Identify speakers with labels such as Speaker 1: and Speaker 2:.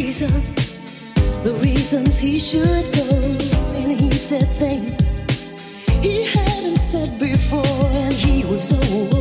Speaker 1: the reasons he should go. And he said things he hadn't said before, and he was so